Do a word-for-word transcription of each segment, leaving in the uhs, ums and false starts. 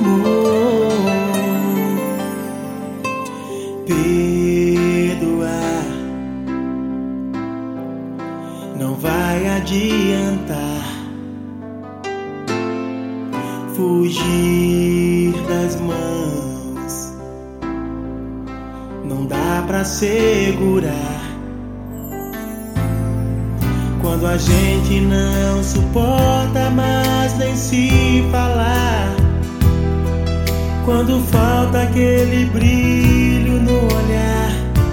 amor. Perdoar não vai adiantar. Fugir das mãos não dá pra segurar. Quando a gente não suporta mais nem se falar, quando falta aquele brilho no olhar,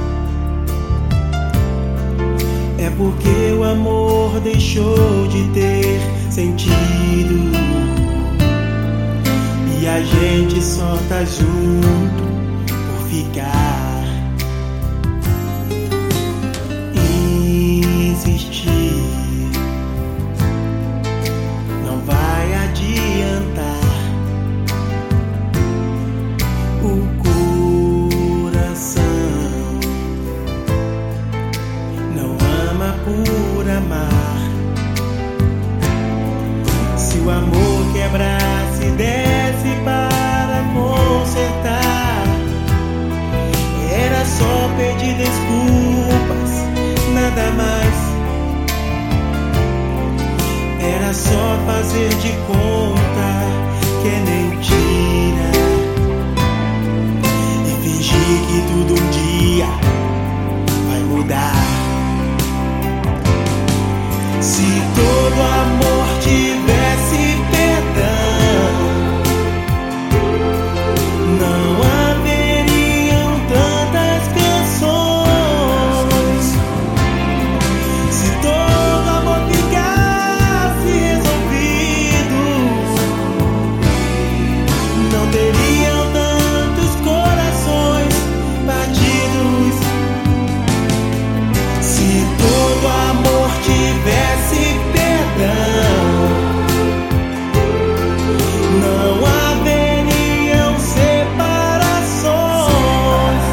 é porque o amor deixou de ter sentido e a gente só tá junto por ficar. Insistir não vai adiantar. O coração não ama por amar. Se o amor quebrasse, desse para consertar, era só pedir desculpas, nada mais. Era só fazer de conta que é mentira e fingir que tudo um dia vai mudar. Se todo amor tivesse perdão, não haveriam tantas canções. Se todo amor ficasse resolvido, não teriam tantos corações batidos. Se todo amor tivesse perdão, não haveriam separações.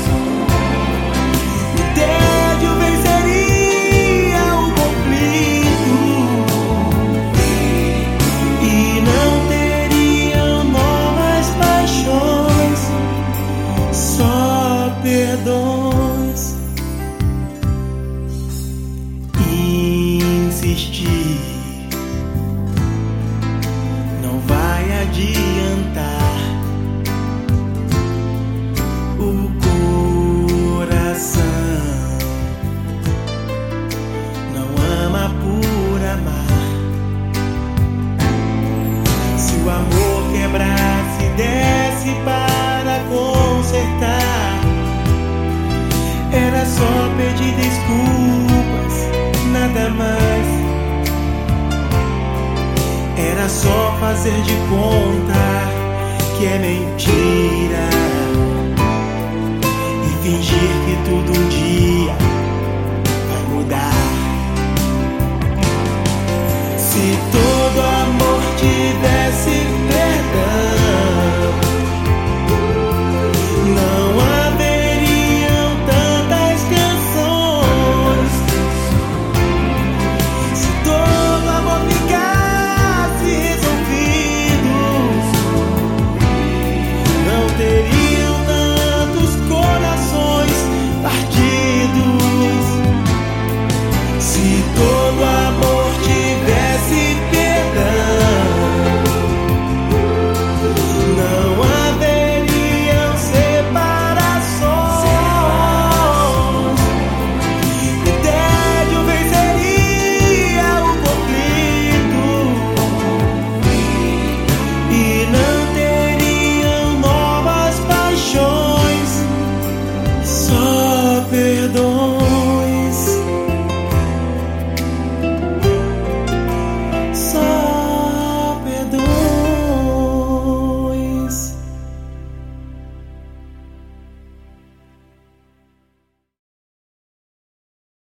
O tédio venceria o conflito e não teriam novas paixões, só perdões. Insistir não vai adiantar. O coração não ama por amar. Se o amor quebrasse, desse para consertar, era só pedir desculpas, nada mais. Era só fazer de conta que é mentira e fingir que tudo um dia